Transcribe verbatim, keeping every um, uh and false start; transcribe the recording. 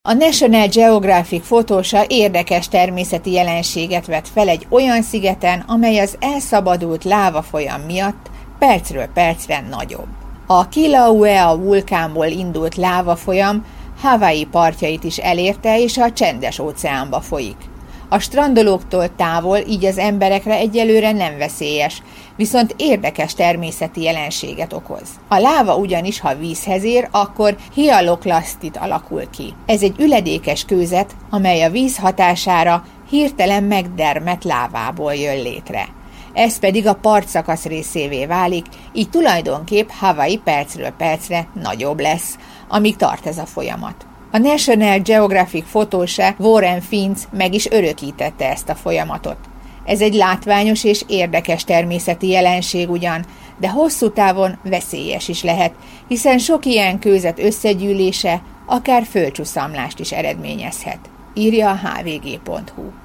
A National Geographic fotósa érdekes természeti jelenséget vett fel egy olyan szigeten, amely az elszabadult lávafolyam miatt percről percre nagyobb. A Kilauea vulkánból indult lávafolyam Hawaii partjait is elérte, és a Csendes-óceánba folyik. A strandolóktól távol, így az emberekre egyelőre nem veszélyes, viszont érdekes természeti jelenséget okoz. A láva ugyanis, ha vízhez ér, akkor hialoklasztit alakul ki. Ez egy üledékes kőzet, amely a víz hatására hirtelen megdermedt lávából jön létre. Ez pedig a partszakasz részévé válik, így tulajdonképp Hawaii percről percre nagyobb lesz, amíg tart ez a folyamat. A National Geographic fotósa Warren Finch meg is örökítette ezt a folyamatot. Ez egy látványos és érdekes természeti jelenség ugyan, de hosszú távon veszélyes is lehet, hiszen sok ilyen kőzet összegyűlése akár földcsúszamlást is eredményezhet, írja a hvg pont hu.